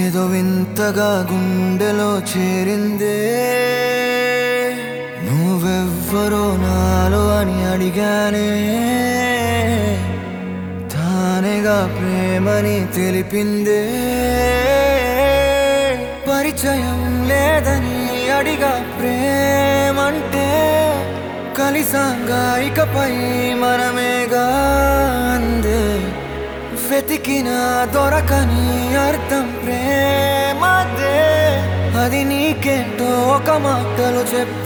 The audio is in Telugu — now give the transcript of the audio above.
ఏదో వింతగా గుండెలో చేరిందే నువ్వెవ్వరో నాలో అని అడిగానే తానేగా ప్రేమని తెలిపిందే పరిచయం లేదని అడిగా ప్రేమంటే కలిసాంగా ఇకపై మనమేగా అందే వెతికిన దొరకని అర్థం ప్రేమదే అది నీకేంటో ఒక మాటలు చెప్పు